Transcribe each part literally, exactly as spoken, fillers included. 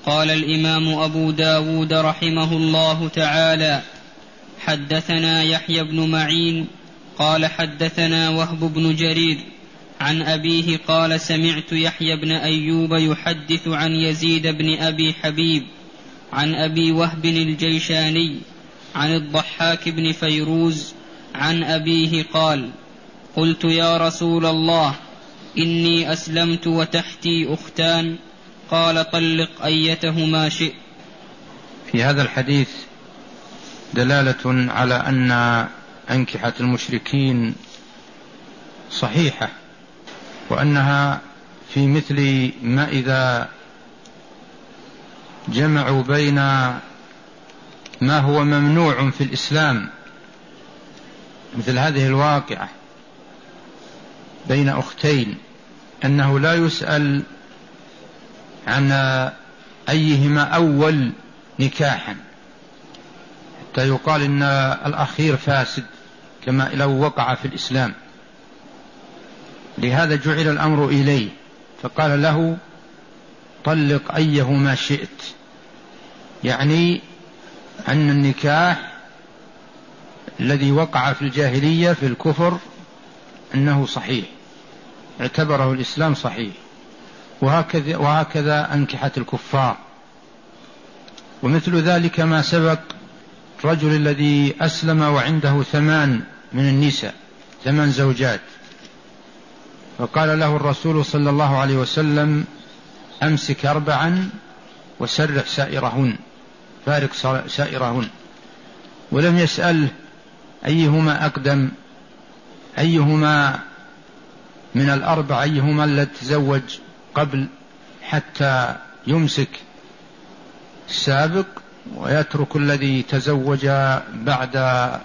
قال الإمام أبو داود رحمه الله تعالى: حدثنا يحيى بن معين قال حدثنا وهب بن جرير عن أبيه قال: سمعت يحيى بن أيوب يحدث عن يزيد بن أبي حبيب عن أبي وهب الجيشاني عن الضحاك بن فيروز عن أبيه قال: قلت يا رسول الله إني أسلمت وتحتي أختان، قال: طلق أيتهما شئت. في هذا الحديث دلالة على أن أنكحة المشركين صحيحة، وأنها في مثل ما إذا جمعوا بين ما هو ممنوع في الإسلام مثل هذه الواقعة بين أختين، أنه لا يسأل عن أيهما أول نكاحا حتى يقال إن الأخير فاسد كما لو وقع في الإسلام. لهذا جعل الأمر إليه، فقال له: طلق أيهما شئت، يعني أن النكاح الذي وقع في الجاهلية في الكفر أنه صحيح، اعتبره الإسلام صحيح، وهكذا, وهكذا أنكحة الكفار. ومثل ذلك ما سبق الرجل الذي أسلم وعنده ثمان من النساء، ثمان زوجات، فقال له الرسول صلى الله عليه وسلم: أمسك أربعا وسرح سائرهن، فارق سائرهن، ولم يسأل أيهما أقدم، أيهما من الأربع، أيهما الذي تزوج قبل، حتى يمسك السابق ويترك الذي تزوج بعد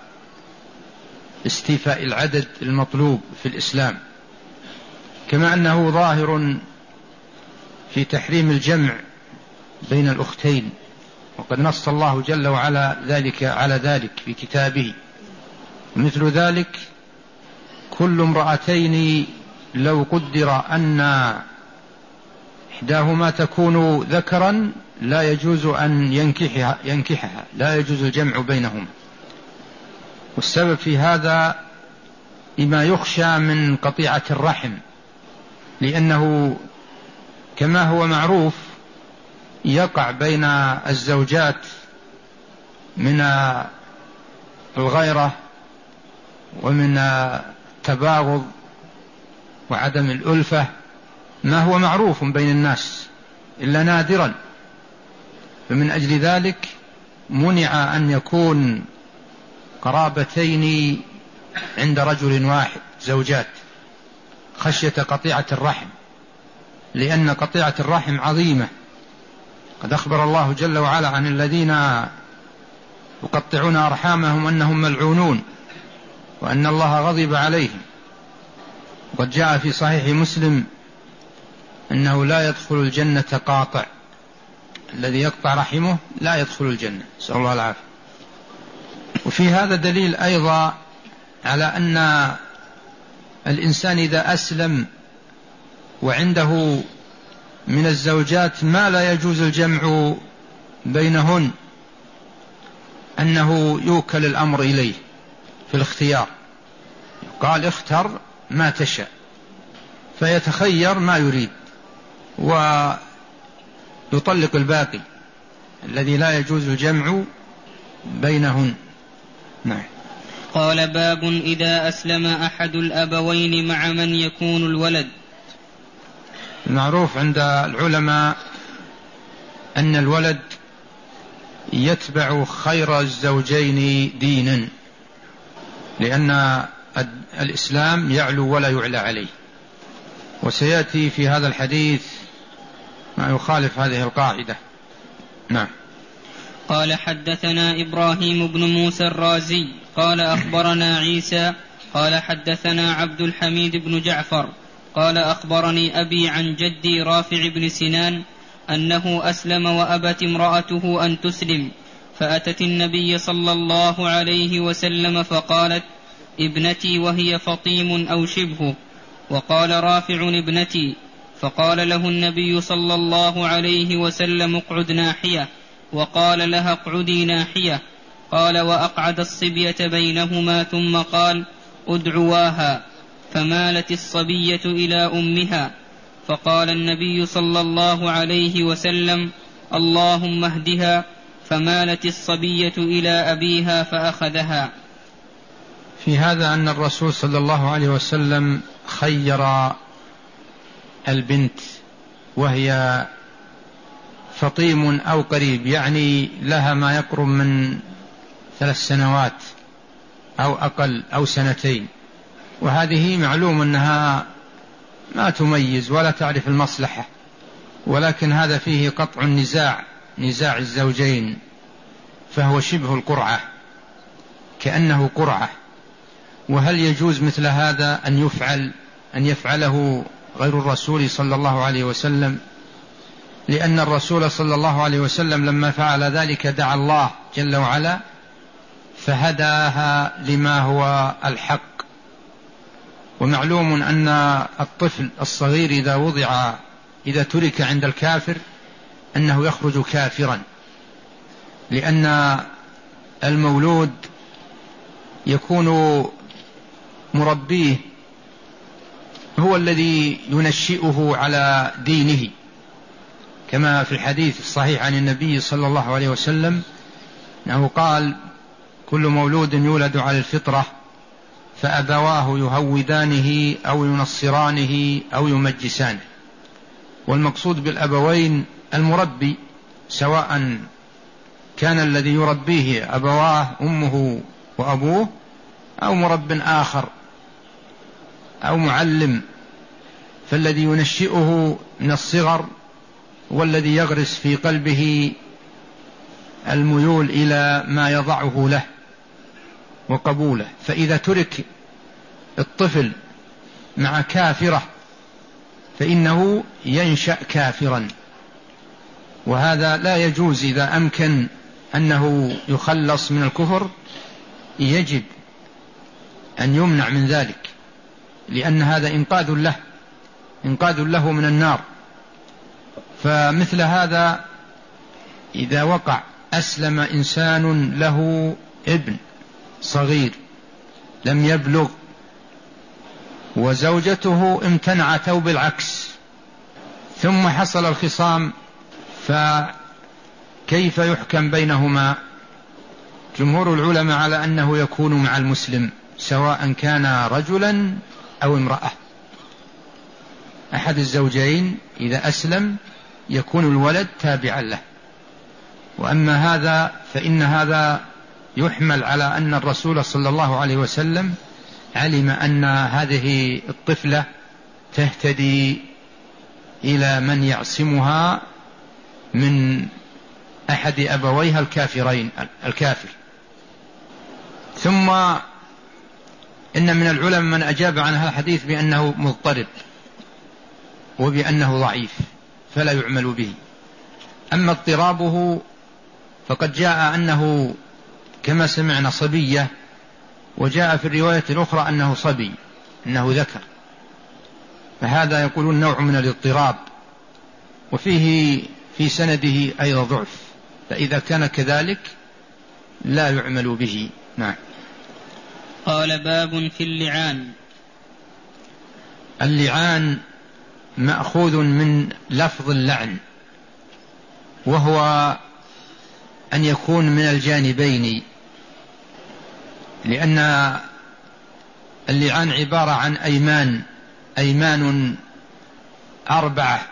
استيفاء العدد المطلوب في الإسلام. كما أنه ظاهر في تحريم الجمع بين الأختين، وقد نص الله جل وعلا ذلك على ذلك في كتابه. مثل ذلك كل امرأتين لو قدر أن إحداهما تكون ذكرا لا يجوز أن ينكحها, ينكحها لا يجوز الجمع بينهما. والسبب في هذا لما يخشى من قطيعة الرحم، لأنه كما هو معروف يقع بين الزوجات من الغيرة ومن التباغض وعدم الألفة ما هو معروف بين الناس إلا نادرا، فمن أجل ذلك منع أن يكون قرابتين عند رجل واحد زوجات خشية قطيعة الرحم، لأن قطيعة الرحم عظيمة. قد أخبر الله جل وعلا عن الذين يقطعون أرحامهم أنهم ملعونون وأن الله غضب عليهم. وقد جاء في صحيح مسلم أنه لا يدخل الجنة قاطع، الذي يقطع رحمه لا يدخل الجنة، نسأل الله العافية. وفي هذا دليل أيضا على أن الإنسان إذا أسلم وعنده من الزوجات ما لا يجوز الجمع بينهن أنه يوكل الأمر إليه في الاختيار، قال: اختر ما تشاء، فيتخير ما يريد ويطلق الباقي الذي لا يجوز الجمع بينهن. نعم. قال: باب إذا أسلم أحد الأبوين مع من يكون الولد. المعروف عند العلماء أن الولد يتبع خير الزوجين دينا، لأن الإسلام يعلو ولا يعلى عليه، وسيأتي في هذا الحديث ما يخالف هذه القاعدة. نعم. قال: حدثنا إبراهيم بن موسى الرازي قال أخبرنا عيسى قال حدثنا عبد الحميد بن جعفر قال أخبرني أبي عن جدي رافع بن سنان أنه أسلم وأبت امرأته أن تسلم، فأتت النبي صلى الله عليه وسلم فقالت: ابنتي، وهي فطيم أو شبهه، وقال رافع: ابنتي، فقال له النبي صلى الله عليه وسلم اقعد ناحية، وقال لها اقعدي ناحية. قال وأقعد الصبية بينهما ثم قال ادعواها، فمالت الصبية إلى أمها. فقال النبي صلى الله عليه وسلم اللهم اهدها، فمالت الصبية إلى أبيها فأخذها. في هذا أن الرسول صلى الله عليه وسلم خير البنت وهي فطيم أو قريب، يعني لها ما يقرب من ثلاث سنوات أو أقل أو سنتين، وهذه معلوم أنها ما تميز ولا تعرف المصلحة، ولكن هذا فيه قطع النزاع، نزاع الزوجين، فهو شبه القرعة، كأنه قرعة. وهل يجوز مثل هذا أن يفعل أن يفعله غير الرسول صلى الله عليه وسلم؟ لأن الرسول صلى الله عليه وسلم لما فعل ذلك دعا الله جل وعلا فهداها لما هو الحق. ومعلوم أن الطفل الصغير إذا وضع إذا ترك عند الكافر أنه يخرج كافرا، لأن المولود يكون مربيه هو الذي ينشئه على دينه، كما في الحديث الصحيح عن النبي صلى الله عليه وسلم أنه قال كل مولود يولد على الفطرة فأبواه يهودانه أو ينصرانه أو يمجسانه. والمقصود بالأبوين المربي، سواء كان الذي يربيه أبواه أمه وأبوه أو مرب آخر أو معلم، فالذي ينشئه من الصغر والذي يغرس في قلبه الميول إلى ما يضعه له وقبوله. فإذا ترك الطفل مع كافرة فإنه ينشأ كافرا، وهذا لا يجوز. إذا أمكن أنه يخلص من الكفر يجب أن يمنع من ذلك، لأن هذا إنقاذ له إنقاذ له من النار. فمثل هذا إذا وقع أسلم إنسان له ابن صغير لم يبلغ وزوجته امتنعت أو بالعكس، ثم حصل الخصام، فكيف يحكم بينهما؟ جمهور العلماء على أنه يكون مع المسلم سواء كان رجلا أو امرأة، أحد الزوجين إذا أسلم يكون الولد تابعا له. وأما هذا فإن هذا يحمل على أن الرسول صلى الله عليه وسلم علم أن هذه الطفلة تهتدي إلى من يعصمها من أحد أبويها الكافرين الكافر. ثم إن من العلماء من أجاب عن هذا الحديث بأنه مضطرب وبأنه ضعيف فلا يعمل به. أما اضطرابه فقد جاء أنه كما سمعنا صبية، وجاء في الرواية الأخرى أنه صبي أنه ذكر، فهذا يقولون نوع من الاضطراب، وفيه في سنده أيضا ضعف، فإذا كان كذلك لا يعمل به. نعم. قال باب في اللعان. اللعان مأخوذ من لفظ اللعن، وهو أن يكون من الجانبين، لأن اللعان عبارة عن أيمان أيمان أربعة،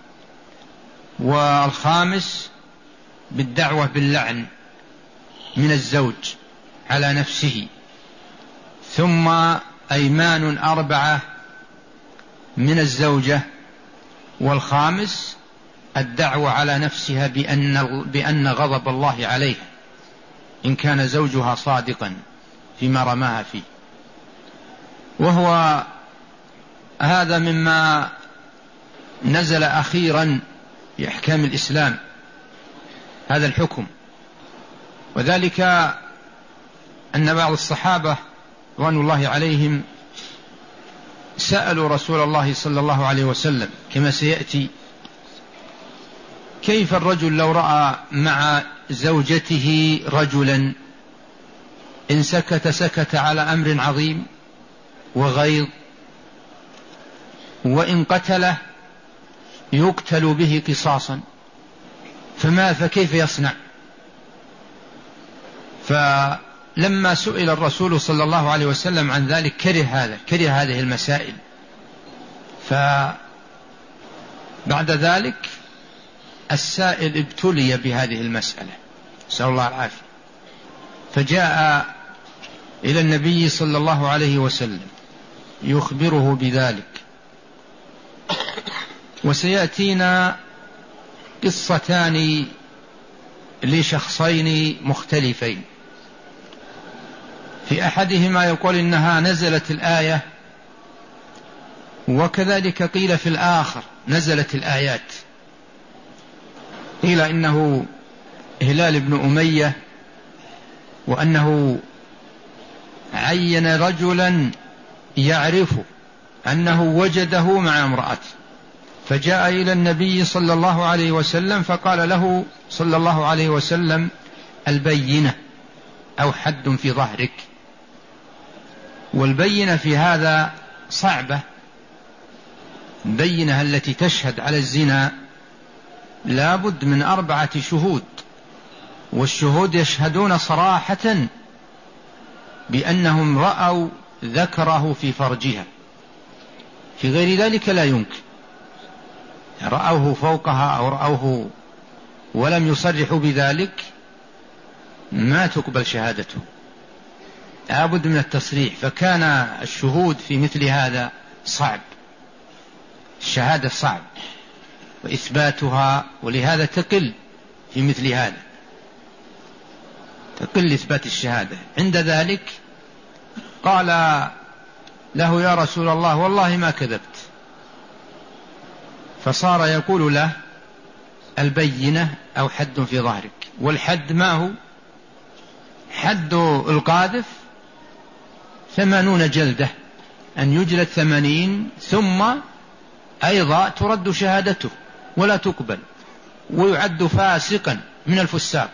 والخامس بالدعوة باللعن من الزوج على نفسه، ثم أيمان أربعة من الزوجة، والخامس الدعوة على نفسها بأن, بأن غضب الله عليها إن كان زوجها صادقا فيما رماها فيه. وهو هذا مما نزل أخيرا في أحكام الإسلام هذا الحكم، وذلك أن بعض الصحابة رضوان الله عليهم سألوا رسول الله صلى الله عليه وسلم كما سيأتي كيف الرجل لو رأى مع زوجته رجلا إن سكت سكت على أمر عظيم وغيظ، وإن قتله يقتل به قصاصا، فما فكيف يصنع؟ فلما سئل الرسول صلى الله عليه وسلم عن ذلك كره هذا كره هذه المسائل. فبعد ذلك السائل ابتلي بهذه المسألة، نسأل الله العافية، فجاء إلى النبي صلى الله عليه وسلم يخبره بذلك. وسيأتينا قصتان لشخصين مختلفين، في أحدهما يقول إنها نزلت الآية، وكذلك قيل في الآخر نزلت الآيات. قيل إنه هلال بن أمية، وأنه عين رجلا يعرف أنه وجده مع امرأته، فجاء إلى النبي صلى الله عليه وسلم فقال له صلى الله عليه وسلم البينة أو حد في ظهرك. والبينة في هذا صعبة، البينة التي تشهد على الزنا لا بد من أربعة شهود، والشهود يشهدون صراحة بأنهم رأوا ذكره في فرجها، في غير ذلك لا يمكن، رأوه فوقها أو رأوه ولم يصرحوا بذلك ما تقبل شهادته، لا بد من التصريح. فكان الشهود في مثل هذا صعب، الشهادة صعب وإثباتها، ولهذا تقل في مثل هذا، تقل إثبات الشهادة. عند ذلك قال له يا رسول الله والله ما كذبت، فصار يقول له البينة أو حد في ظهرك. والحد ما هو؟ حد القاذف ثمانون جلدة، أن يجلد ثمانين، ثم أيضا ترد شهادته ولا تقبل، ويعد فاسقا من الفساق،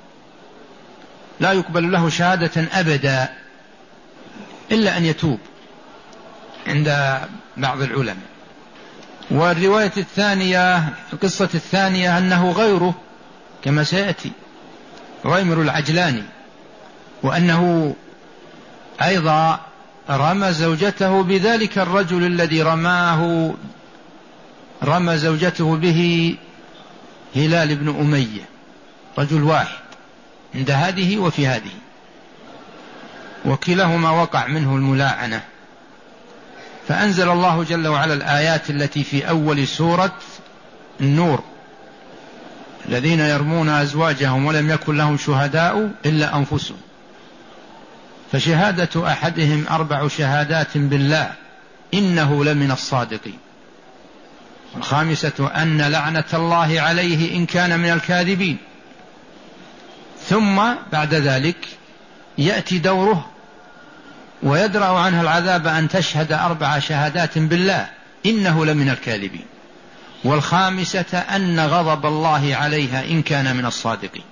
لا يقبل له شهادة أبدا إلا أن يتوب عند بعض العلماء. والرواية الثانية القصة الثانية أنه غيره كما سيأتي غيمر العجلاني، وأنه أيضا رمى زوجته بذلك الرجل الذي رماه رمى زوجته به هلال بن أمية، رجل واحد عند هذه وفي هذه، وكلاهما وقع منه الملاعنة. فأنزل الله جل وعلا الآيات التي في أول سورة النور: الذين يرمون أزواجهم ولم يكن لهم شهداء إلا أنفسهم، فشهادة أحدهم أربع شهادات بالله إنه لمن الصادقين، والخامسة أن لعنة الله عليه إن كان من الكاذبين. ثم بعد ذلك يأتي دوره ويدرأ عنها العذاب أن تشهد أربع شهادات بالله إنه لمن الكاذبين، والخامسة أن غضب الله عليها إن كان من الصادقين.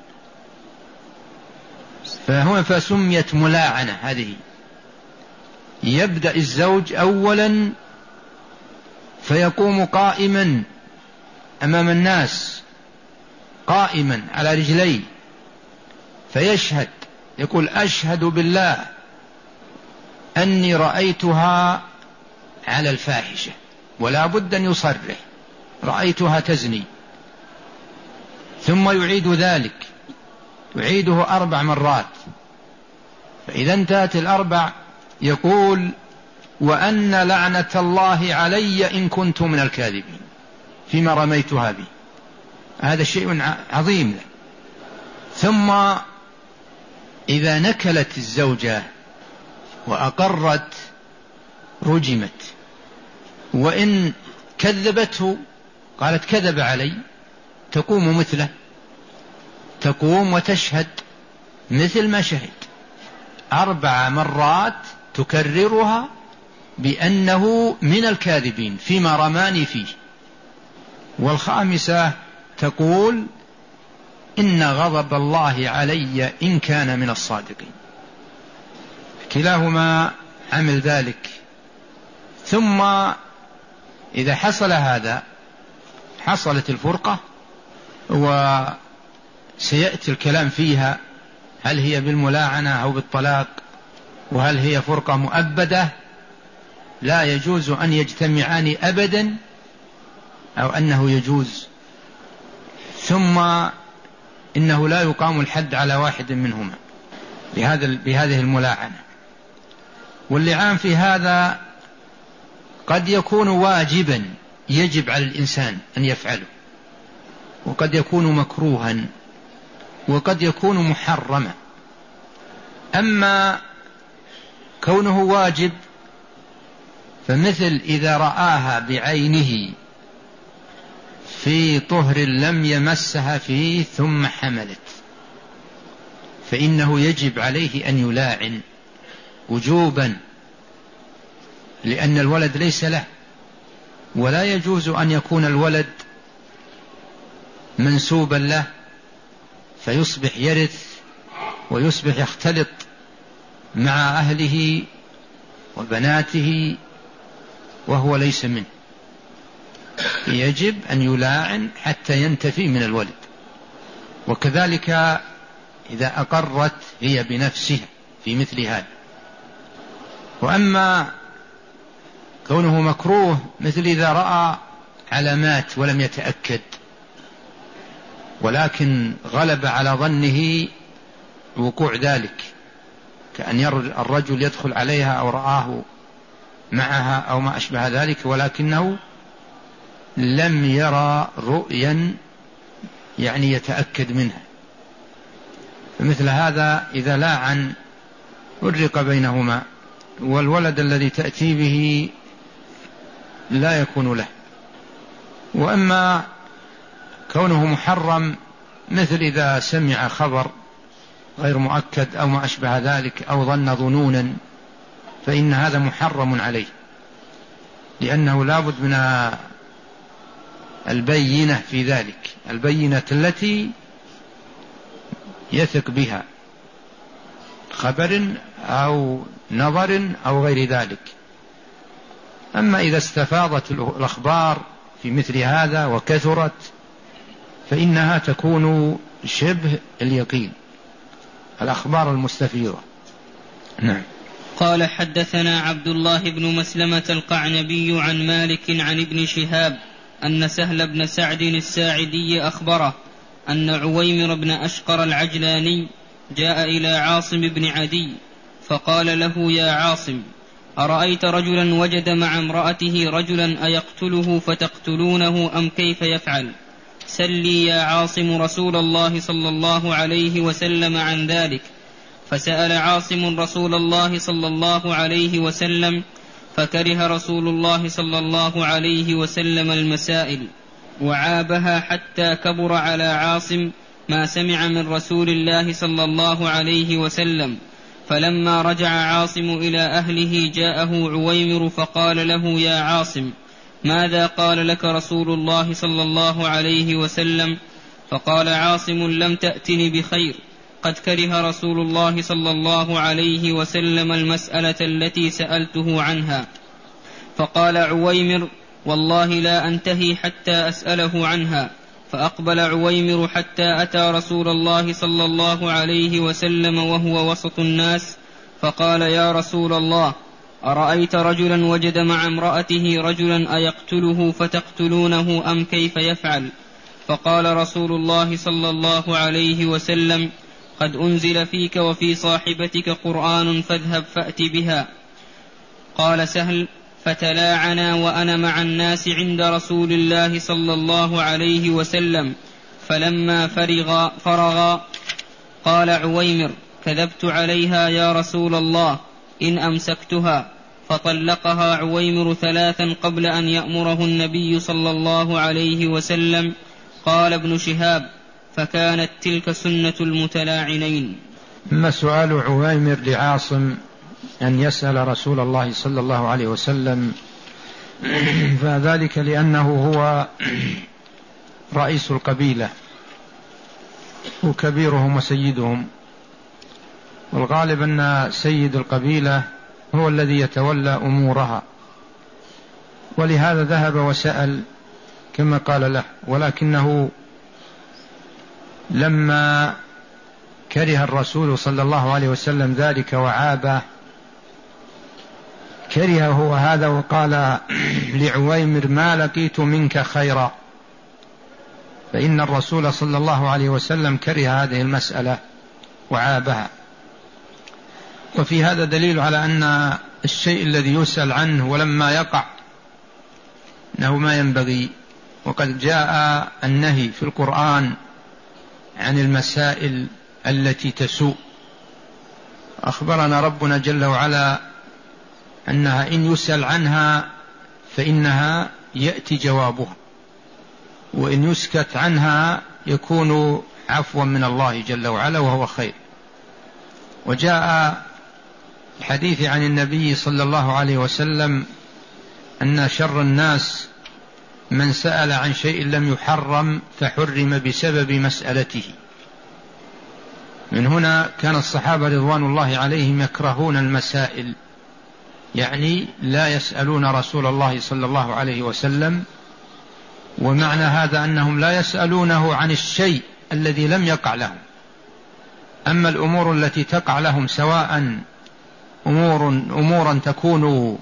فهنا فسميت ملاعنة هذه. يبدأ الزوج أولا فيقوم قائما أمام الناس، قائما على رجليه، فيشهد، يقول أشهد بالله أني رأيتها على الفاحشة، ولا بد أن يصرح رأيتها تزني، ثم يعيد ذلك، يعيده أربع مرات، فإذا انتهت الأربع يقول وأن لعنة الله علي إن كنت من الكاذبين فيما رميتها به. هذا شيء عظيم. ثم إذا نكلت الزوجة وأقرت رجمت، وإن كذبته قالت كذب علي تقوم مثله، تقوم وتشهد مثل ما شهد أربع مرات تكررها بأنه من الكاذبين فيما رماني فيه. والخامسة تقول إن غضب الله علي إن كان من الصادقين. كلاهما عمل ذلك. ثم إذا حصل هذا حصلت الفرقة، وسيأتي الكلام فيها هل هي بالملاعنة أو بالطلاق، وهل هي فرقة مؤبدة لا يجوز أن يجتمعان أبدا أو أنه يجوز. ثم إنه لا يقام الحد على واحد منهما بهذه الملاعنة. واللعان في هذا قد يكون واجبا يجب على الإنسان أن يفعله، وقد يكون مكروها، وقد يكون محرما. أما كونه واجب فمثل إذا رآها بعينه في طهر لم يمسها فيه ثم حملت، فإنه يجب عليه أن يلاعن وجوبا، لأن الولد ليس له، ولا يجوز أن يكون الولد منسوبا له فيصبح يرث ويصبح يختلط مع أهله وبناته وهو ليس منه. يجب أن يلاعن حتى ينتفي من الولد. وكذلك إذا أقرت هي بنفسها في مثل هذا. وأما كونه مكروه مثل إذا رأى علامات ولم يتأكد، ولكن غلب على ظنه وقوع ذلك، كأن يرى الرجل يدخل عليها أو رآه معها أو ما أشبه ذلك، ولكنه لم يرى رؤيا يعني يتأكد منها، فمثل هذا إذا لاعن فرق بينهما، والولد الذي تأتي به لا يكون له. وأما كونه محرم مثل إذا سمع خبر غير مؤكد أو ما أشبه ذلك أو ظن ظنونا، فإن هذا محرم عليه، لأنه لابد من البينة في ذلك، البينة التي يثق بها، خبر أو نظر أو غير ذلك. أما إذا استفاضت الأخبار في مثل هذا وكثرت فإنها تكون شبه اليقين، الأخبار المستفيضة. نعم. قال حدثنا عبد الله بن مسلمة القعنبي عن مالك عن ابن شهاب أن سهل بن سعد الساعدي أخبره أن عويمر بن أشقر العجلاني جاء إلى عاصم بن عدي فقال له: يا عاصم، أرأيت رجلا وجد مع امرأته رجلا أيقتله فتقتلونه أم كيف يفعل؟ سلي يا عاصم رسول الله صلى الله عليه وسلم عن ذلك. فسأل عاصم رسول الله صلى الله عليه وسلم، فكره رسول الله صلى الله عليه وسلم المسائل وعابها حتى كبر على عاصم ما سمع من رسول الله صلى الله عليه وسلم. فلما رجع عاصم إلى أهله جاءه عويمر فقال له: يا عاصم، ماذا قال لك رسول الله صلى الله عليه وسلم؟ فقال عاصم: لم تأتني بخير، قد كره رسول الله صلى الله عليه وسلم المسألة التي سألته عنها. فقال عويمر: والله لا أنتهي حتى أسأله عنها. فأقبل عويمر حتى أتى رسول الله صلى الله عليه وسلم وهو وسط الناس، فقال: يا رسول الله، أرأيت رجلا وجد مع امرأته رجلا أيقتله فتقتلونه أم كيف يفعل؟ فقال رسول الله صلى الله عليه وسلم: قد أنزل فيك وفي صاحبتك قرآن فاذهب فأت بها. قال سهل: فتلاعنا وأنا مع الناس عند رسول الله صلى الله عليه وسلم، فلما فرغ, فرغ قال عويمر: كذبت عليها يا رسول الله إن أمسكتها. فطلقها عويمر ثلاثا قبل أن يأمره النبي صلى الله عليه وسلم. قال ابن شهاب: فكانت تلك سنة المتلاعنين. أما سؤال عويمر لعاصم أن يسأل رسول الله صلى الله عليه وسلم، فذلك لأنه هو رئيس القبيلة وكبيرهم وسيدهم، والغالب أن سيد القبيلة هو الذي يتولى أمورها، ولهذا ذهب وسأل كما قال له. ولكنه لما كره الرسول صلى الله عليه وسلم ذلك وعابه، كره هو هذا وقال لعويمر: ما لقيت منك خيرا. فإن الرسول صلى الله عليه وسلم كره هذه المسألة وعابها. وفي هذا دليل على أن الشيء الذي يسأل عنه ولما يقع أنه ما ينبغي، وقد جاء النهي في القرآن عن المسائل التي تسوء. أخبرنا ربنا جل وعلا أنها إن يسأل عنها فإنها يأتي جوابها، وإن يسكت عنها يكون عفوا من الله جل وعلا وهو خير. وجاء الحديث عن النبي صلى الله عليه وسلم أن شر الناس من سأل عن شيء لم يحرم فحرم بسبب مسألته. من هنا كان الصحابة رضوان الله عليهم يكرهون المسائل، يعني لا يسألون رسول الله صلى الله عليه وسلم. ومعنى هذا أنهم لا يسألونه عن الشيء الذي لم يقع لهم. أما الأمور التي تقع لهم، سواء أمور أمورا تكون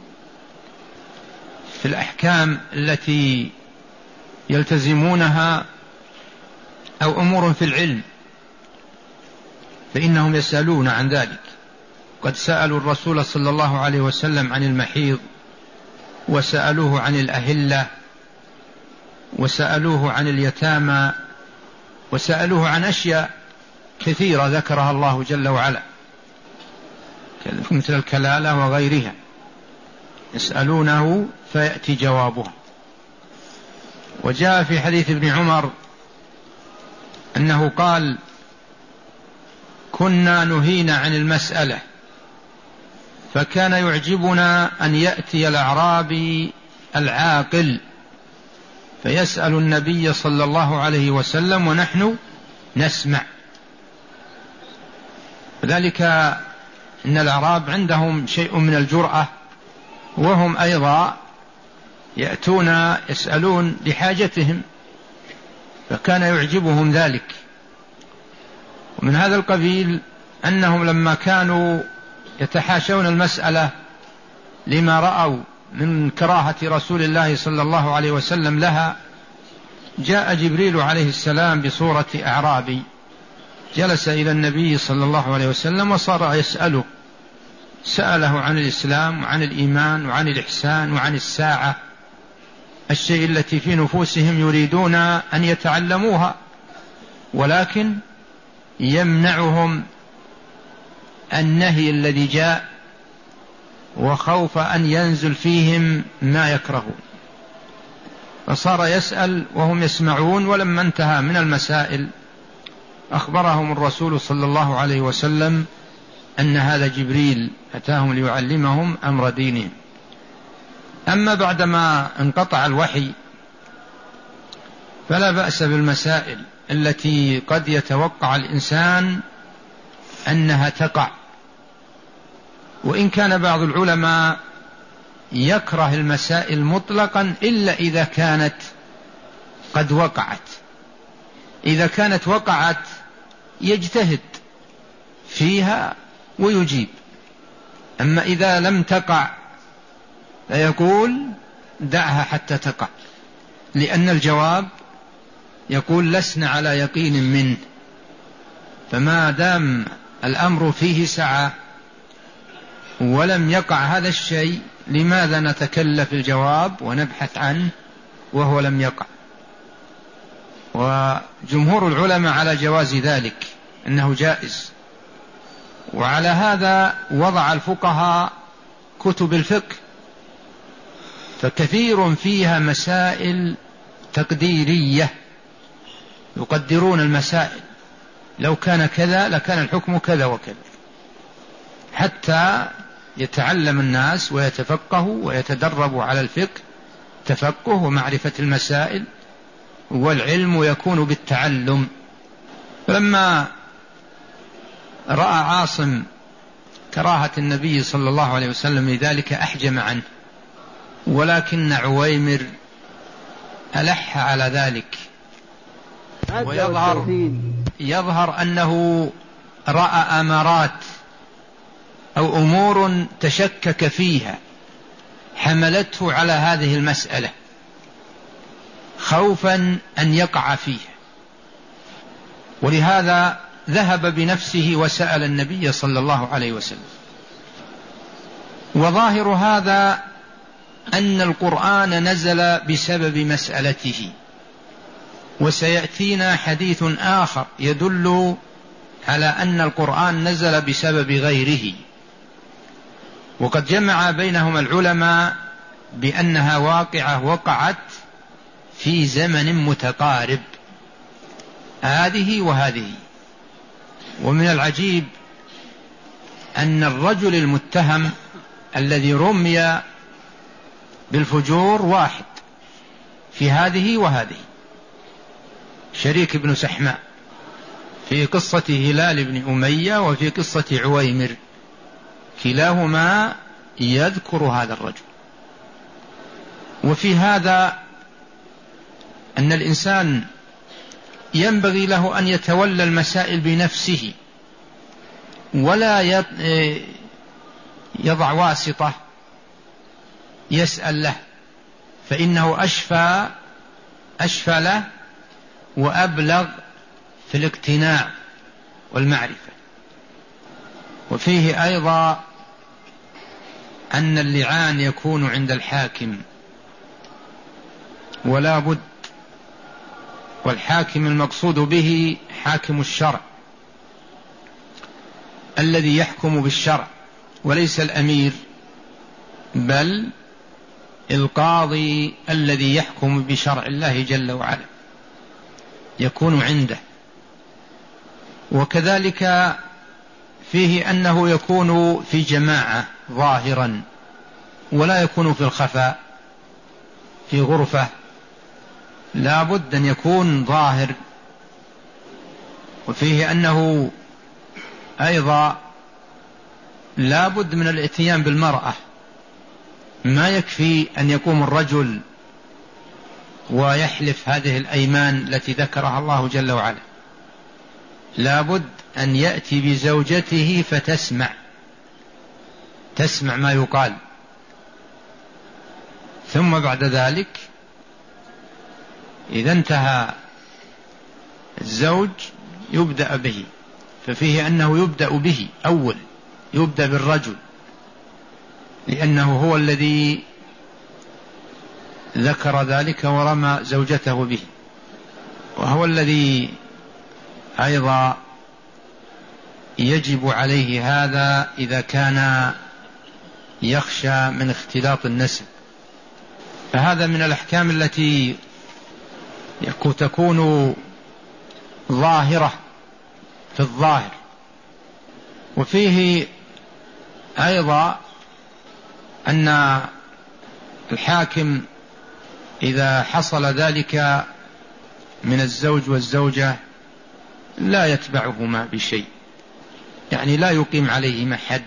في الأحكام التي يلتزمونها أو أمور في العلم، فإنهم يسألون عن ذلك. قد سألوا الرسول صلى الله عليه وسلم عن المحيض، وسألوه عن الأهلة، وسألوه عن اليتامى، وسألوه عن أشياء كثيرة ذكرها الله جل وعلا مثل الكلالة وغيرها، يسألونه فيأتي جوابه. وجاء في حديث ابن عمر أنه قال: كنا نهينا عن المسألة، فكان يعجبنا أن يأتي الأعرابي العاقل فيسأل النبي صلى الله عليه وسلم ونحن نسمع. ذلك أن الأعراب عندهم شيء من الجرأة، وهم أيضا يأتون يسألون لحاجتهم، فكان يعجبهم ذلك. ومن هذا القبيل أنهم لما كانوا يتحاشون المسألة لما رأوا من كراهة رسول الله صلى الله عليه وسلم لها، جاء جبريل عليه السلام بصورة أعرابي، جلس إلى النبي صلى الله عليه وسلم وصار يسأله، سأله عن الإسلام وعن الإيمان وعن الإحسان وعن الساعة، الشيء التي في نفوسهم يريدون أن يتعلموها، ولكن يمنعهم النهي الذي جاء وخوف أن ينزل فيهم ما يكرهون، فصار يسأل وهم يسمعون. ولما انتهى من المسائل أخبرهم الرسول صلى الله عليه وسلم أن هذا جبريل أتاهم ليعلمهم أمر دينهم. أما بعدما انقطع الوحي فلا بأس بالمسائل التي قد يتوقع الإنسان أنها تقع، وإن كان بعض العلماء يكره المسائل مطلقا إلا إذا كانت قد وقعت. إذا كانت وقعت يجتهد فيها ويجيب، أما إذا لم تقع فيقول دعها حتى تقع، لأن الجواب يقول لسنا على يقين منه، فما دام الأمر فيه سعة ولم يقع هذا الشيء لماذا نتكلف الجواب ونبحث عنه وهو لم يقع. وجمهور العلماء على جواز ذلك، أنه جائز. وعلى هذا وضع الفقهاء كتب الفقه، فكثير فيها مسائل تقديرية، يقدرون المسائل، لو كان كذا لكان الحكم كذا وكذا، حتى يتعلم الناس ويتفقهوا ويتدربوا على الفقه، تفقه ومعرفة المسائل، والعلم يكون بالتعلم. لما رأى عاصم كراهة النبي صلى الله عليه وسلم لذلك أحجم عنه، ولكن عويمر ألح على ذلك، ويظهر يظهر أنه رأى أمارات أو أمور تشكك فيها حملته على هذه المسألة خوفا أن يقع فيها، ولهذا ذهب بنفسه وسأل النبي صلى الله عليه وسلم. وظاهر هذا أن القرآن نزل بسبب مسألته، وسيأتينا حديث آخر يدل على أن القرآن نزل بسبب غيره، وقد جمع بينهما العلماء بأنها واقعة وقعت في زمن متقارب، هذه وهذه. ومن العجيب أن الرجل المتهم الذي رمي بالفجور واحد في هذه وهذه، شريك بن سحماء في قصة هلال بن أمية وفي قصة عويمر، كلاهما يذكر هذا الرجل. وفي هذا أن الإنسان ينبغي له أن يتولى المسائل بنفسه، ولا يضع واسطة يسأل له، فإنه أشفى أشفى له وأبلغ في الاقتناع والمعرفة. وفيه أيضا أن اللعان يكون عند الحاكم ولا بد، والحاكم المقصود به حاكم الشرع الذي يحكم بالشرع، وليس الأمير، بل القاضي الذي يحكم بشرع الله جل وعلا يكون عنده. وكذلك فيه أنه يكون في جماعة ظاهرا، ولا يكون في الخفاء في غرفة، لا بد أن يكون ظاهر. وفيه أنه أيضا لا بد من الاتيان بالمرأة، ما يكفي أن يقوم الرجل ويحلف هذه الأيمان التي ذكرها الله جل وعلا، لا بد أن يأتي بزوجته فتسمع تسمع ما يقال، ثم بعد ذلك إذا انتهى الزوج يبدأ به. ففيه أنه يبدأ به أول، يبدأ بالرجل، لأنه هو الذي ذكر ذلك ورمى زوجته به، وهو الذي أيضا يجب عليه هذا إذا كان يخشى من اختلاط النسب. فهذا من الأحكام التي تكون ظاهرة في الظاهر. وفيه أيضا أن الحاكم إذا حصل ذلك من الزوج والزوجة لا يتبعهما بشيء، يعني لا يقيم عليهما حد.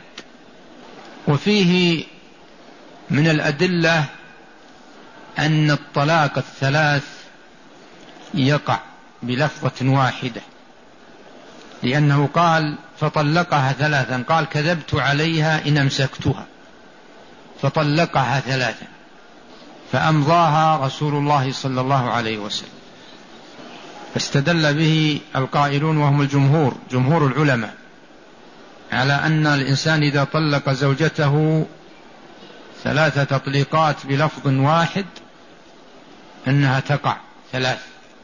وفيه من الأدلة أن الطلاق الثلاث يقع بلفظة واحدة، لأنه قال فطلقها ثلاثا، قال كذبت عليها إن أمسكتها، فطلقها ثلاثا، فأمضاها رسول الله صلى الله عليه وسلم. فاستدل به القائلون وهم الجمهور جمهور العلماء على أن الإنسان إذا طلق زوجته ثلاث تطليقات بلفظ واحد أنها تقع ثلاث،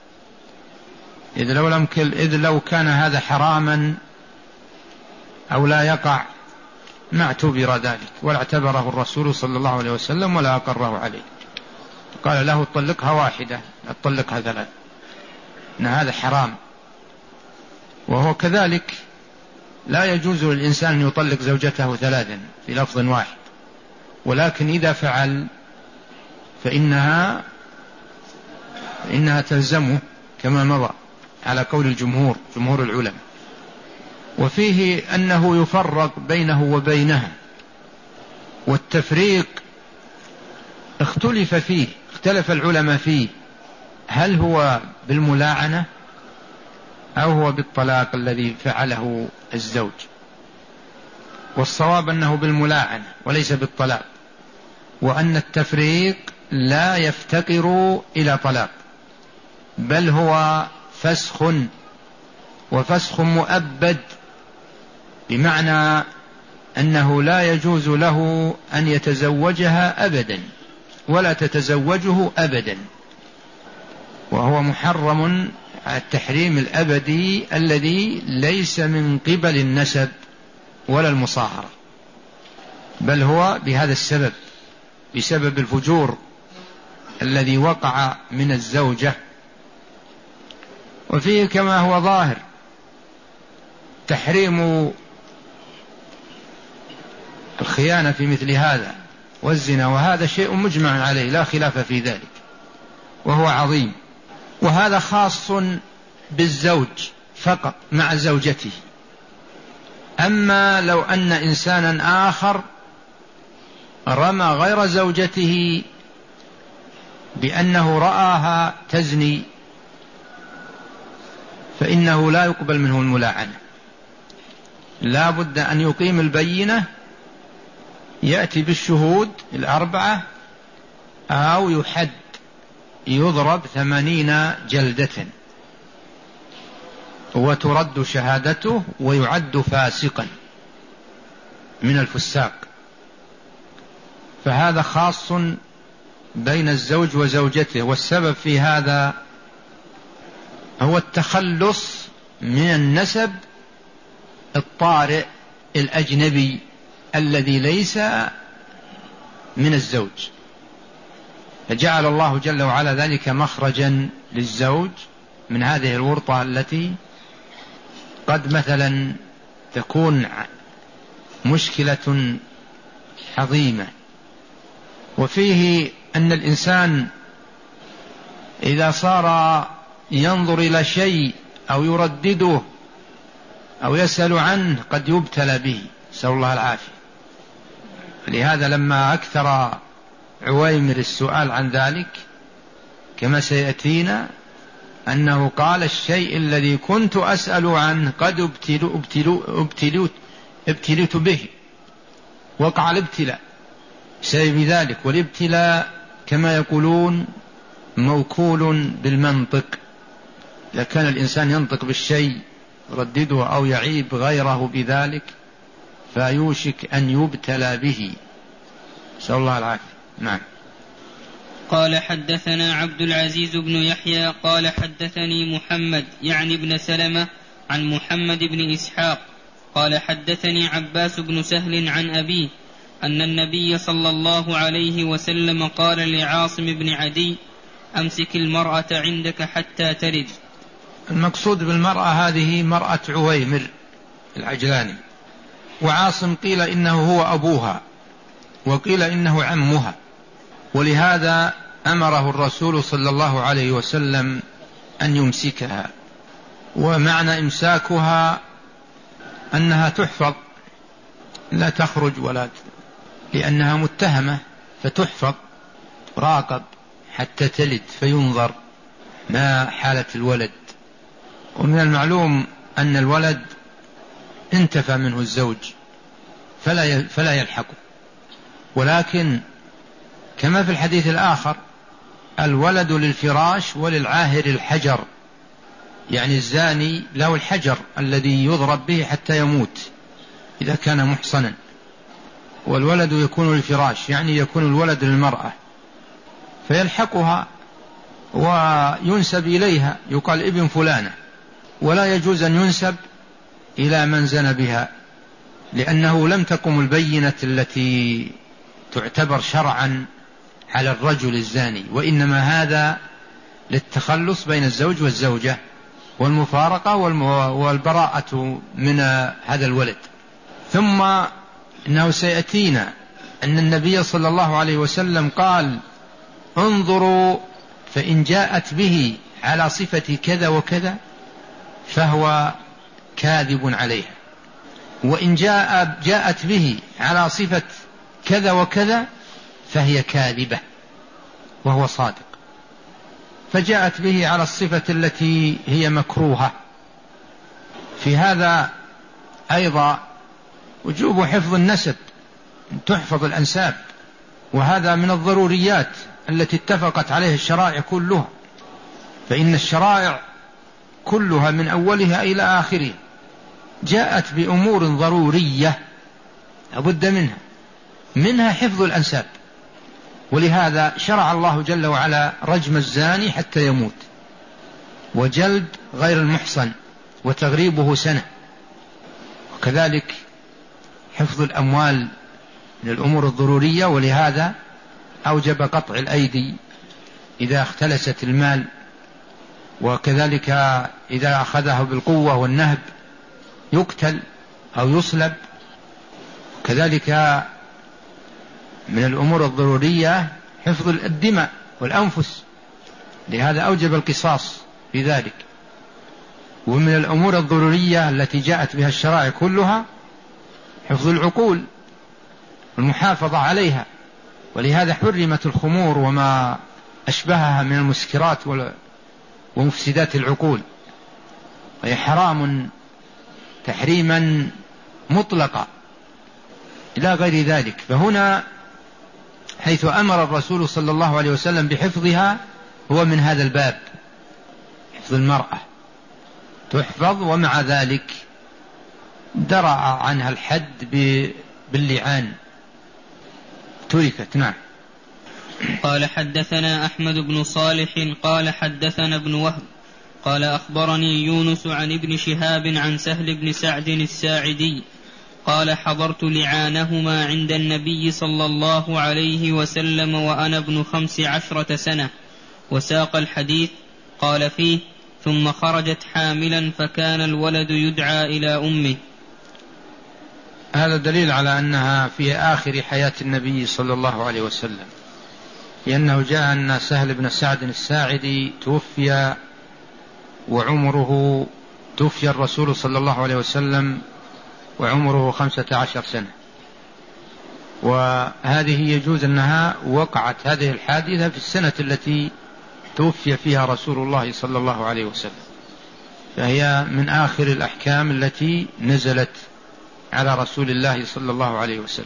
إذ لو, لم إذ لو كان هذا حراما أو لا يقع ما اعتبر ذلك ولا اعتبره الرسول صلى الله عليه وسلم ولا أقره عليه، قال له اطلقها واحدة اطلقها ثلاث، إن هذا حرام. وهو كذلك لا يجوز للإنسان أن يطلق زوجته ثلاثا في لفظ واحد، ولكن إذا فعل فإنها إنها تلزمه كما مضى على قول الجمهور جمهور العلماء. وفيه أنه يفرق بينه وبينها، والتفريق اختلف فيه اختلف العلماء فيه، هل هو بالملاعنة أو هو بالطلاق الذي فعله الزوج؟ والصواب أنه بالملاعنة وليس بالطلاق، وأن التفريق لا يفتقر إلى طلاق، بل هو فسخ، وفسخ مؤبد، بمعنى أنه لا يجوز له أن يتزوجها أبدا ولا تتزوجه أبدا، وهو محرم التحريم الأبدي الذي ليس من قبل النسب ولا المصاهرة، بل هو بهذا السبب، بسبب الفجور الذي وقع من الزوجة. وفيه كما هو ظاهر تحريم الخيانة في مثل هذا والزنا، وهذا شيء مجمع عليه لا خلاف في ذلك، وهو عظيم. وهذا خاص بالزوج فقط مع زوجته. أما لو أن إنسانا آخر رمى غير زوجته بأنه رآها تزني فإنه لا يقبل منه الملاعنة، لا بد أن يقيم البينة، يأتي بالشهود الأربعة أو يحد يضرب ثمانين جلدة وترد شهادته ويعد فاسقا من الفساق. فهذا خاص بين الزوج وزوجته، والسبب في هذا هو التخلص من النسب الطارئ الأجنبي الذي ليس من الزوج، فجعل الله جل وعلا ذلك مخرجا للزوج من هذه الورطة التي قد مثلا تكون مشكلة عظيمة. وفيه أن الإنسان إذا صار ينظر إلى شيء أو يردده أو يسأل عنه قد يبتلى به، نسأل الله العافية. لهذا لما أكثر عويمر السؤال عن ذلك كما سيأتينا أنه قال الشيء الذي كنت أسأل عنه قد ابتلو ابتلو ابتلوت ابتليت به، وقع الابتلاء بسبب ذلك. والابتلاء كما يقولون موكول بالمنطق، إذا كان الإنسان ينطق بالشيء يردده أو يعيب غيره بذلك فيوشك أن يبتلى به، نسأل الله العافية. نعم. قال حدثنا عبد العزيز بن يحيى قال حدثني محمد يعني ابن سلمة عن محمد بن إسحاق قال حدثني عباس بن سهل عن أبيه أن النبي صلى الله عليه وسلم قال لعاصم بن عدي أمسك المرأة عندك حتى تلد. المقصود بالمرأة هذه مرأة عويمر العجلاني، وعاصم قيل إنه هو أبوها وقيل إنه عمها، ولهذا أمره الرسول صلى الله عليه وسلم أن يمسكها. ومعنى إمساكها أنها تحفظ لا تخرج ولا، لأنها متهمة فتحفظ راقب حتى تلد فينظر ما حالة الولد. ومن المعلوم أن الولد انتفى منه الزوج فلا فلا يلحقه، ولكن كما في الحديث الآخر الولد للفراش وللعاهر الحجر، يعني الزاني له الحجر الذي يضرب به حتى يموت إذا كان محصنا، والولد يكون للفراش يعني يكون الولد للمرأة فيلحقها وينسب إليها، يقال ابن فلانة، ولا يجوز أن ينسب إلى من زنى بها، لأنه لم تقم البينة التي تعتبر شرعا على الرجل الزاني، وإنما هذا للتخلص بين الزوج والزوجة والمفارقة والبراءة من هذا الولد. ثم إنه سيأتينا أن النبي صلى الله عليه وسلم قال انظروا فإن جاءت به على صفة كذا وكذا فهو كاذب عليها، وإن جاء جاءت به على صفة كذا وكذا فهي كاذبة وهو صادق. فجاءت به على الصفة التي هي مكروهة. في هذا أيضا وجوب حفظ النسب، تحفظ الأنساب، وهذا من الضروريات التي اتفقت عليه الشرائع كلها، فإن الشرائع كلها من أولها إلى آخرها جاءت بأمور ضرورية لابد منها، منها حفظ الأنساب. ولهذا شرع الله جل وعلا رجم الزاني حتى يموت، وجلد غير المحصن، وتغريبه سنة، وكذلك حفظ الأموال من الأمور الضرورية. ولهذا أوجب قطع الأيدي إذا اختلست المال، وكذلك إذا أخذه بالقوة والنهب يقتل أو يصلب. كذلك من الأمور الضرورية حفظ الدماء والأنفس، لهذا أوجب القصاص في ذلك. ومن الأمور الضرورية التي جاءت بها الشرائع كلها حفظ العقول والمحافظة عليها، ولهذا حرمت الخمور وما أشبهها من المسكرات ومفسدات العقول، وهي حرام تحريما مطلقا إلى غير ذلك. فهنا حيث أمر الرسول صلى الله عليه وسلم بحفظها هو من هذا الباب، حفظ المرأة تحفظ، ومع ذلك درع عنها الحد باللعان، تركت. نعم. قال حدثنا أحمد بن صالح قال حدثنا ابن وهب قال أخبرني يونس عن ابن شهاب عن سهل بن سعد الساعدي قال حضرت لعانهما عند النبي صلى الله عليه وسلم وأنا ابن خمس عشرة سنة، وساق الحديث قال فيه ثم خرجت حاملا فكان الولد يدعى إلى أمه. هذا دليل على أنها في آخر حياة النبي صلى الله عليه وسلم، لأنه جاء أن سهل بن سعد الساعدي توفي وعمره توفي الرسول صلى الله عليه وسلم وعمره خمسة عشر سنة، وهذه يجوز أنها وقعت هذه الحادثة في السنة التي توفي فيها رسول الله صلى الله عليه وسلم، فهي من آخر الأحكام التي نزلت على رسول الله صلى الله عليه وسلم.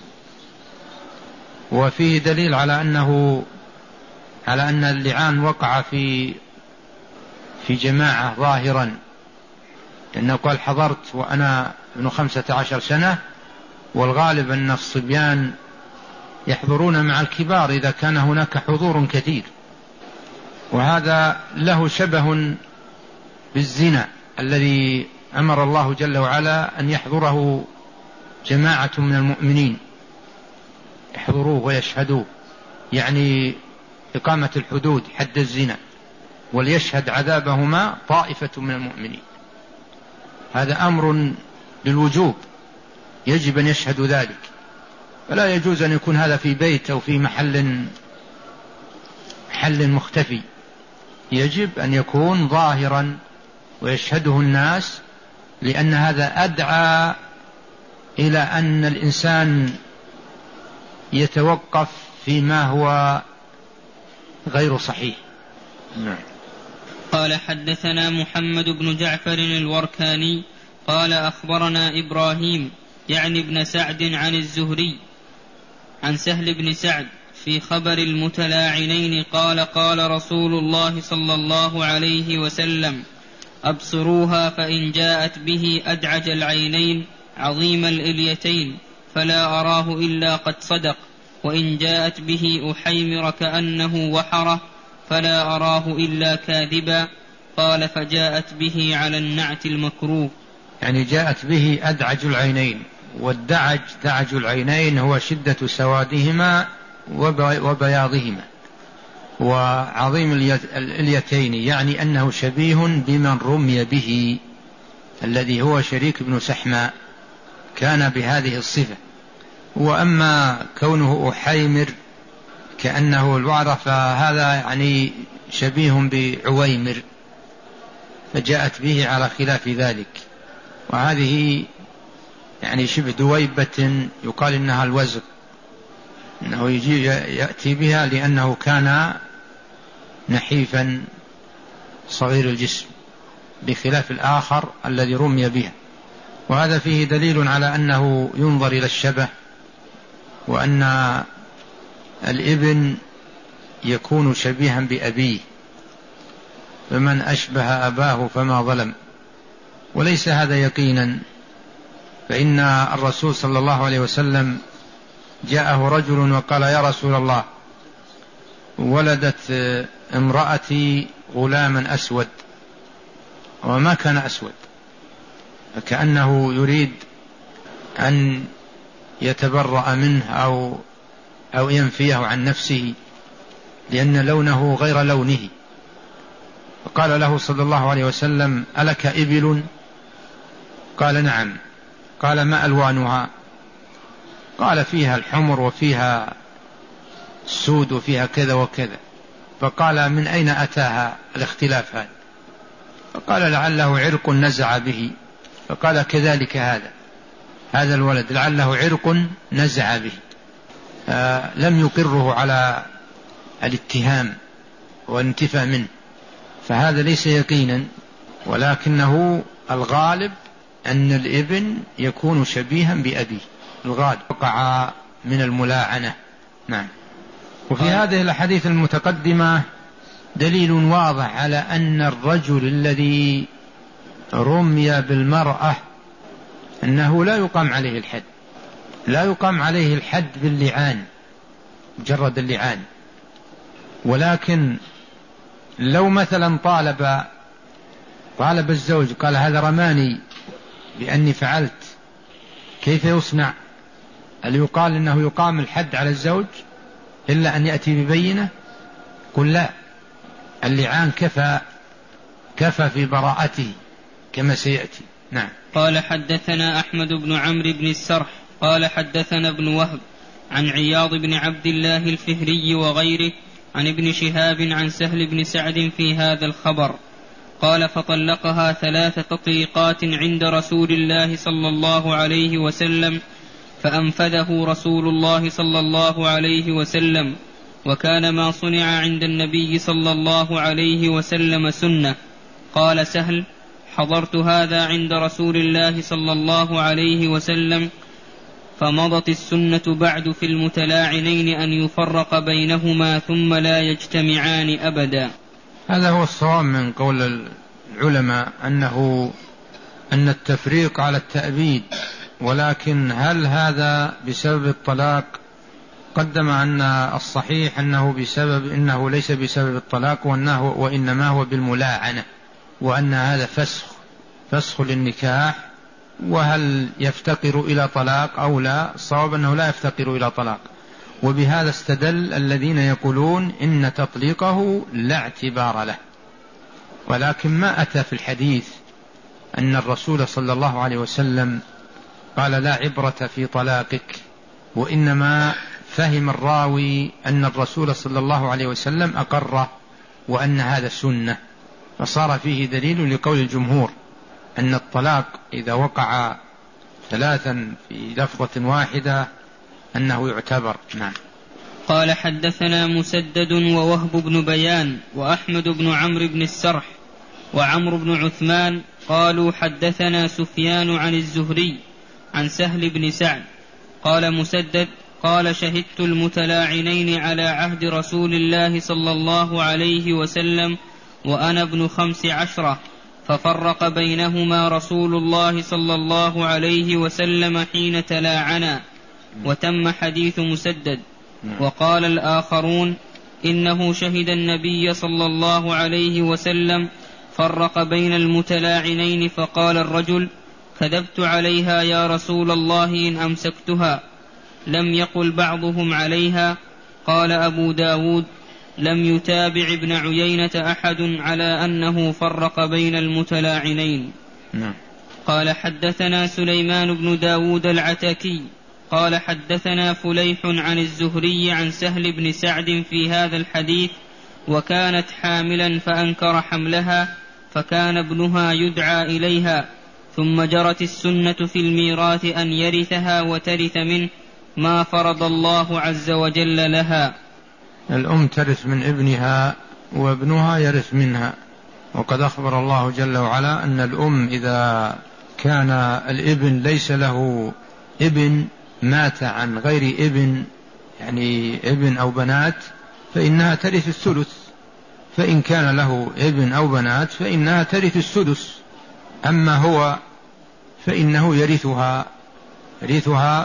وفيه دليل على أنه على أن اللعان وقع في في جماعة ظاهرا، لأنه قال حضرت وأنا ابن خمسة عشر سنة، والغالب أن الصبيان يحضرون مع الكبار إذا كان هناك حضور كثير، وهذا له شبه بالزنا الذي أمر الله جل وعلا أن يحضره جماعة من المؤمنين، يحضروه ويشهدوه، يعني إقامة الحدود حد الزنا، وليشهد عذابهما طائفة من المؤمنين. هذا أمر للوجوب، يجب أن يشهدوا ذلك، فلا يجوز أن يكون هذا في بيت أو في محل محل مختفي، يجب أن يكون ظاهرا ويشهده الناس، لأن هذا أدعى إلى أن الإنسان يتوقف فيما هو غير صحيح. نعم. قال حدثنا محمد بن جعفر الوركاني قال أخبرنا إبراهيم يعني ابن سعد عن الزهري عن سهل بن سعد في خبر المتلاعنين قال قال رسول الله صلى الله عليه وسلم أبصروها فإن جاءت به أدعج العينين عظيم الإليتين فلا أراه إلا قد صدق، وإن جاءت به أحيمر كأنه وحره فلا أراه إلا كاذبا. قال فجاءت به على النعت المكروه، يعني جاءت به أدعج العينين، والدعج دعج العينين هو شدة سوادهما وبياضهما، وعظيم اليتين، يعني أنه شبيه بمن رمي به الذي هو شريك بن سحماء، كان بهذه الصفة. وأما كونه أحيمر كأنه الوعرة فهذا يعني شبيه بعويمر، فجاءت به على خلاف ذلك. وهذه يعني شبه دويبة يقال إنها الوزر، إنه يجي يأتي بها لأنه كان نحيفا صغير الجسم، بخلاف الآخر الذي رمي بها. وهذا فيه دليل على أنه ينظر إلى الشبه، وأن الابن يكون شبيها بأبيه، فمن أشبه أباه فما ظلم. وليس هذا يقينا، فإن الرسول صلى الله عليه وسلم جاءه رجل وقال: يا رسول الله، ولدت امرأتي غلاما أسود، وما كان أسود، فكأنه يريد أن يتبرأ منه أو أو ينفيه عن نفسه لأن لونه غير لونه. فقال له صلى الله عليه وسلم: ألك إبل؟ قال: نعم. قال: ما ألوانها؟ قال: فيها الحمر وفيها السود وفيها كذا وكذا. فقال: من أين أتاها الاختلاف هذا؟ فقال: لعله عرق نزع به. فقال: كذلك هذا هذا الولد لعله عرق نزع به. آه لم يقره على الاتهام والانتفاء منه، فهذا ليس يقينا، ولكنه الغالب أن الابن يكون شبيها بأبيه، الغالب وقع من الملاعنة. نعم. وفي هذه الحديث المتقدمة دليل واضح على أن الرجل الذي رمي بالمرأة أنه لا يقام عليه الحد، لا يقام عليه الحد باللعان، مجرد اللعان. ولكن لو مثلا طالب طالب الزوج قال: هذا رماني بأني فعلت، كيف يصنع؟ هل يقال إنه يقام الحد على الزوج إلا أن يأتي ببينة؟ قل لا، اللعان كفى كفى في براءته كما سيأتي. نعم. قال: حدثنا أحمد بن عمرو بن السرح قال حدثنا ابن وهب عن عياض بن عبد الله الفهري وغيره عن ابن شهاب عن سهل بن سعد في هذا الخبر قال: فطلقها ثلاث تطليقات عند رسول الله صلى الله عليه وسلم، فأنفذه رسول الله صلى الله عليه وسلم، وكان ما صنع عند النبي صلى الله عليه وسلم سنة. قال سهل: حضرت هذا عند رسول الله صلى الله عليه وسلم، فمضت السنة بعد في المتلاعنين أن يفرق بينهما ثم لا يجتمعان أبدا. هذا هو الصواب من قول العلماء، أنه أن التفريق على التأبيد. ولكن هل هذا بسبب الطلاق؟ قدم أن الصحيح أنه بسبب إنه ليس بسبب الطلاق، وأنه وإنما هو بالملاعنة، وأن هذا فسخ فسخ للنكاح. وهل يفتقر إلى طلاق أو لا؟ الصواب أنه لا يفتقر إلى طلاق. وبهذا استدل الذين يقولون إن تطليقه لا اعتبار له. ولكن ما أتى في الحديث أن الرسول صلى الله عليه وسلم قال: لا عبرة في طلاقك، وإنما فهم الراوي أن الرسول صلى الله عليه وسلم أقره وأن هذا سنة، فصار فيه دليل لقول الجمهور أن الطلاق إذا وقع ثلاثا في لفظة واحدة أنه يعتبر. نعم. قال: حدثنا مسدد ووهب بن بيان وأحمد بن عمرو بن السرح وعمرو بن عثمان قالوا: حدثنا سفيان عن الزهري عن سهل بن سعد قال مسدد: قال: شهدت المتلاعنين على عهد رسول الله صلى الله عليه وسلم وأنا ابن خمس عشرة، ففرق بينهما رسول الله صلى الله عليه وسلم حين تلاعنا. وتم حديث مسدد. وقال الآخرون: إنه شهد النبي صلى الله عليه وسلم فرق بين المتلاعنين، فقال الرجل: كذبت عليها يا رسول الله إن أمسكتها. لم يقل بعضهم عليها. قال أبو داود: لم يتابع ابن عيينة أحد على أنه فرق بين المتلاعنين. نعم. قال حدثنا سليمان بن داود العتكي قال حدثنا فليح عن الزهري عن سهل بن سعد في هذا الحديث وكانت حاملا فأنكر حملها فكان ابنها يدعى إليها ثم جرت السنة في الميراث أن يرثها وترث منه ما فرض الله عز وجل لها. الأم ترث من ابنها وابنها يرث منها، وقد أخبر الله جل وعلا أن الأم إذا كان الابن ليس له ابن مات عن غير ابن يعني ابن أو بنات فإنها ترث الثلث، فإن كان له ابن أو بنات فإنها ترث السدس، أما هو فإنه يرثها يرثها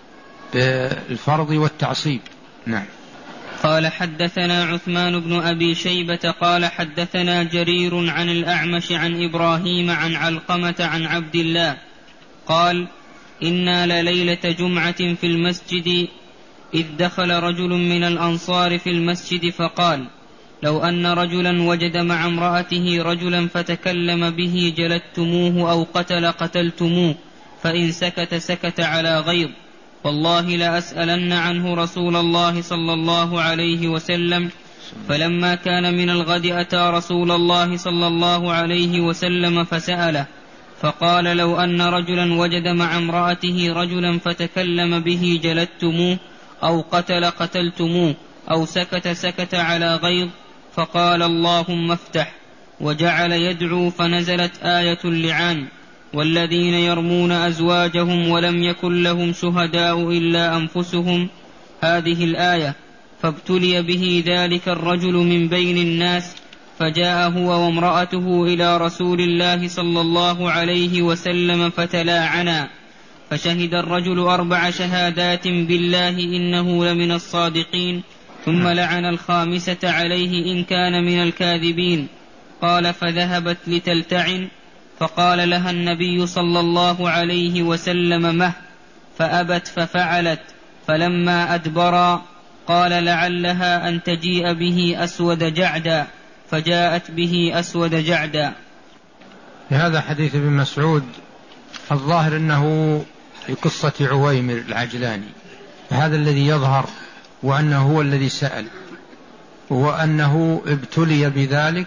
بالفرض والتعصيب. نعم. قال حدثنا عثمان بن أبي شيبة قال حدثنا جرير عن الأعمش عن إبراهيم عن علقمة عن عبد الله قال إنا لليلة جمعة في المسجد إذ دخل رجل من الأنصار في المسجد فقال لو أن رجلا وجد مع امرأته رجلا فتكلم به جلدتموه أو قتل قتلتموه فإن سكت سكت على غيظ والله لأسألن عنه رسول الله صلى الله عليه وسلم. فلما كان من الغد أتى رسول الله صلى الله عليه وسلم فسأله فقال لو أن رجلا وجد مع امرأته رجلا فتكلم به جلدتموه أو قتل قتلتموه أو سكت سكت على غيظ فقال اللهم افتح وجعل يدعو فنزلت آية اللعان والذين يرمون أزواجهم ولم يكن لهم شهداء إلا أنفسهم هذه الآية فابتلي به ذلك الرجل من بين الناس فجاء هو وامرأته إلى رسول الله صلى الله عليه وسلم فتلاعنا فشهد الرجل أربع شهادات بالله إنه لمن الصادقين ثم لعن الخامسة عليه إن كان من الكاذبين. قال فذهبت لتلتعن فقال لها النبي صلى الله عليه وسلم مه فأبت ففعلت فلما أدبرا قال لعلها أن تجيء به أسود جعدا فجاءت به أسود جعدا. هذا حديث ابن مسعود الظاهر أنه في قصة عويمر العجلاني، هذا الذي يظهر وأنه هو الذي سأل وأنه ابتلي بذلك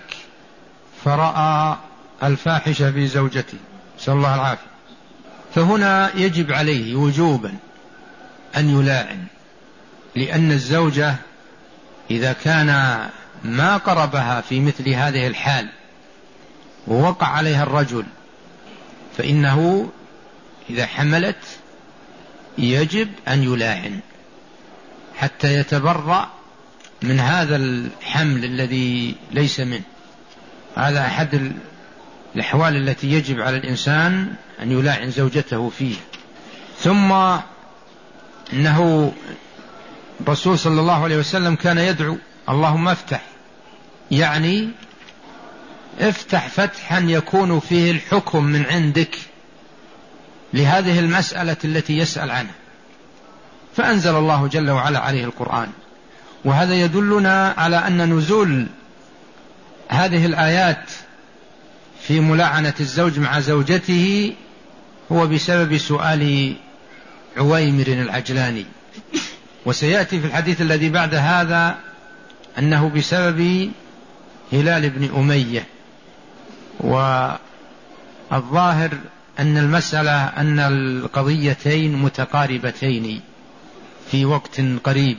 فرأى الفاحشة في زوجته نسأل الله العافية، فهنا يجب عليه وجوبا أن يلاعن، لأن الزوجة إذا كان ما قربها في مثل هذه الحال ووقع عليها الرجل فإنه إذا حملت يجب أن يلاعن حتى يتبرأ من هذا الحمل الذي ليس منه. هذا أحد الأحوال التي يجب على الإنسان أن يلاعن زوجته فيه. ثم إنه الرسول صلى الله عليه وسلم كان يدعو اللهم افتح، يعني افتح فتحا يكون فيه الحكم من عندك لهذه المسألة التي يسأل عنها، فأنزل الله جل وعلا عليه القرآن. وهذا يدلنا على أن نزول هذه الآيات في ملاعنة الزوج مع زوجته هو بسبب سؤال عويمر العجلاني، وسيأتي في الحديث الذي بعد هذا أنه بسبب هلال بن أمية. والظاهر أن المسألة أن القضيتين متقاربتين في وقت قريب،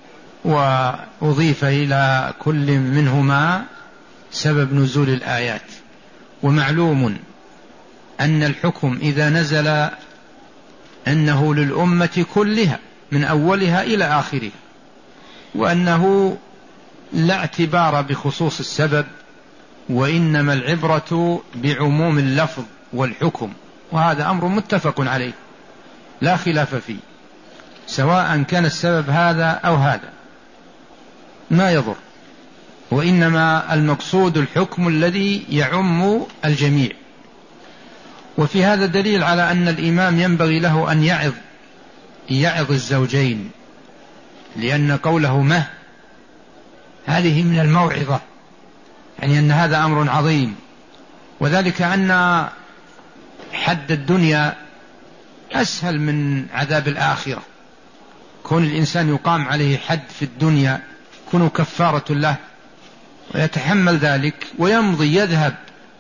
وأضيف إلى كل منهما سبب نزول الآيات. ومعلوم أن الحكم إذا نزل أنه للأمة كلها من أولها إلى آخرها، وأنه لا اعتبار بخصوص السبب، وإنما العبرة بعموم اللفظ والحكم، وهذا أمر متفق عليه لا خلاف فيه، سواء كان السبب هذا أو هذا ما يضر، وإنما المقصود الحكم الذي يعم الجميع. وفي هذا دليل على أن الإمام ينبغي له أن يعظ يعظ الزوجين، لأن قوله مه هذه من الموعظة، يعني أن هذا أمر عظيم. وذلك أن حد الدنيا أسهل من عذاب الآخرة. كون الإنسان يقام عليه حد في الدنيا كونه كفارة له ويتحمل ذلك ويمضي يذهب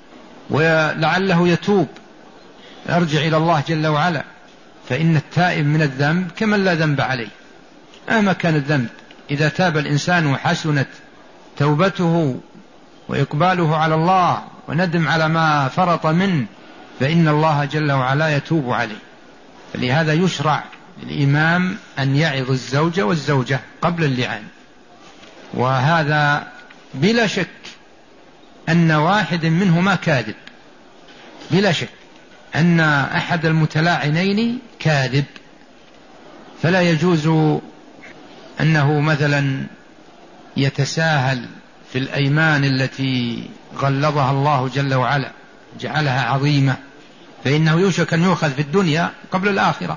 ولعله يتوب يرجع إلى الله جل وعلا. فإن التائب من الذنب كمن لا ذنب عليه مهما كان الذنب. إذا تاب الإنسان وحسنت توبته وإقباله على الله وندم على ما فرط منه فإن الله جل وعلا يتوب عليه. فلهذا يشرع الإمام أن يعظ الزوج والزوجة قبل اللعان. وهذا بلا شك أن واحد منهما كاذب، بلا شك أن أحد المتلاعنين كاذب، فلا يجوز أنه مثلا يتساهل في الأيمان التي غلظها الله جل وعلا جعلها عظيمة، فإنه يوشك أن يؤخذ في الدنيا قبل الآخرة،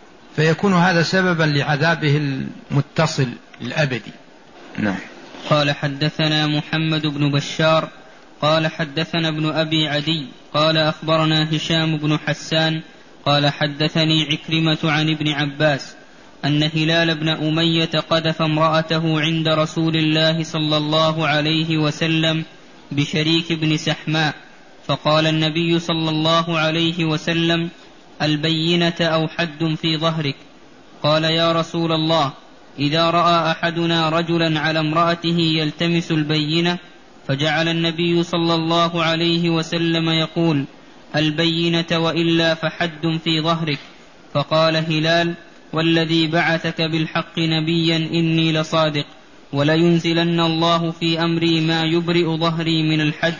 فيكون هذا سببا لعذابه المتصل الأبدي. نعم. قال حدثنا محمد بن بشار قال حدثنا ابن أبي عدي قال أخبرنا هشام بن حسان قال حدثني عكرمة عن ابن عباس أن هلال بن أمية قذف امرأته عند رسول الله صلى الله عليه وسلم بشريك بن سحماء، فقال النبي صلى الله عليه وسلم: البينة أو حد في ظهرك؟ قال: يا رسول الله، إذا رأى أحدنا رجلا على امرأته يلتمس البينة. فجعل النبي صلى الله عليه وسلم يقول: البينة وإلا فحد في ظهرك. فقال هلال: والذي بعثك بالحق نبيا إني لصادق، ولينزلن الله في أمري ما يبرئ ظهري من الحد.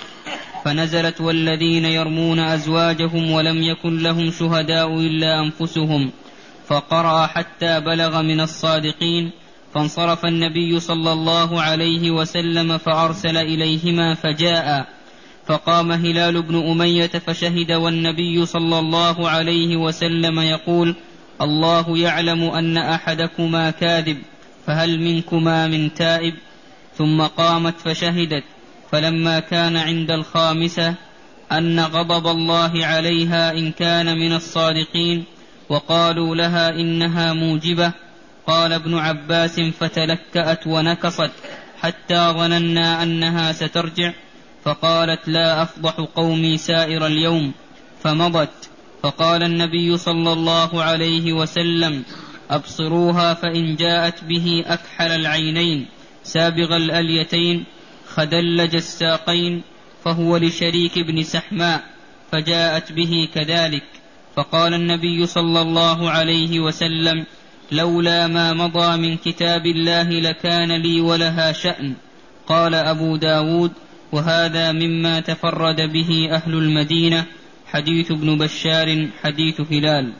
فنزلت: والذين يرمون أزواجهم ولم يكن لهم شهداء إلا أنفسهم، فقرأ حتى بلغ من الصادقين. فانصرف النبي صلى الله عليه وسلم فأرسل إليهما فجاء، فقام هلال بن أمية فشهد، والنبي صلى الله عليه وسلم يقول: الله يعلم أن أحدكما كاذب، فهل منكما من تائب؟ ثم قامت فشهدت. فلما كان عند الخامسة أن غضب الله عليها إن كان من الصادقين، وقالوا لها إنها موجبة، قال ابن عباس: فتلكأت ونكصت حتى ظننا أنها سترجع، فقالت: لا أفضح قومي سائر اليوم، فمضت. فقال النبي صلى الله عليه وسلم: أبصروها، فإن جاءت به أكحل العينين سابغ الأليتين خدلج الساقين فهو لشريك بن سحماء، فجاءت به كذلك. فقال النبي صلى الله عليه وسلم: لولا ما مضى من كتاب الله لكان لي ولها شأن. قال أبو داود: وهذا مما تفرد به أهل المدينة. حديث ابن بشار حديث هلال.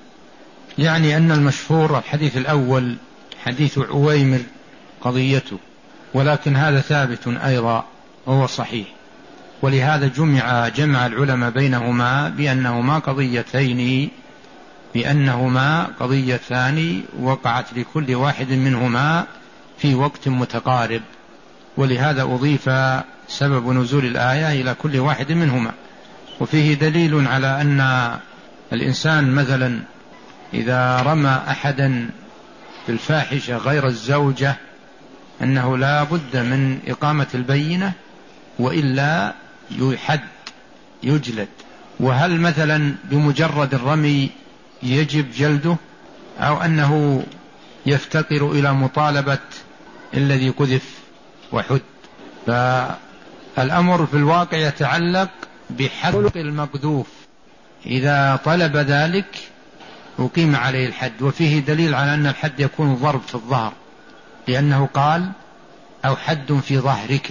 يعني أن المشهور الحديث الأول حديث عويمر قضيته، ولكن هذا ثابت أيضا وهو صحيح، ولهذا جمع جمع العلماء بينهما بأنهما قضيتين بأنهما قضيتان وقعت لكل واحد منهما في وقت متقارب، ولهذا أضيف سبب نزول الآية إلى كل واحد منهما. وفيه دليل على أن الإنسان مثلا إذا رمى أحدا بالفاحشة غير الزوجة أنه لا بد من إقامة البينة وإلا يحد يجلد. وهل مثلا بمجرد الرمي يجب جلده أو أنه يفتقر إلى مطالبة الذي قذف وحد؟ فالأمر في الواقع يتعلق بحق المقذوف، إذا طلب ذلك أقيم عليه الحد. وفيه دليل على أن الحد يكون ضرب في الظهر، لأنه قال: أو حد في ظهرك.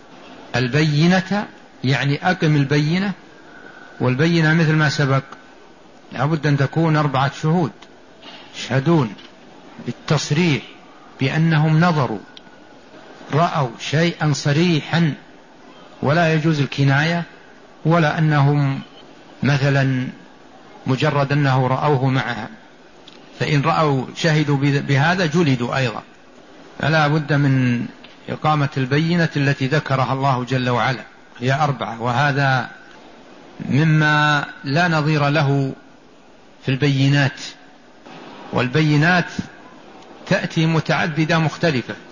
البينة يعني أقم البينة، والبينة مثل ما سبق لابد أن تكون أربعة شهود يشهدون بالتصريح بأنهم نظروا رأوا شيئا صريحا، ولا يجوز الكناية ولا أنهم مثلا مجرد أنه رأوه معها، فإن رأوا شهدوا بهذا جلدوا أيضا. فلا بد من إقامة البينة التي ذكرها الله جل وعلا، هي أربعة، وهذا مما لا نظير له في البينات، والبينات تأتي متعددة مختلفة،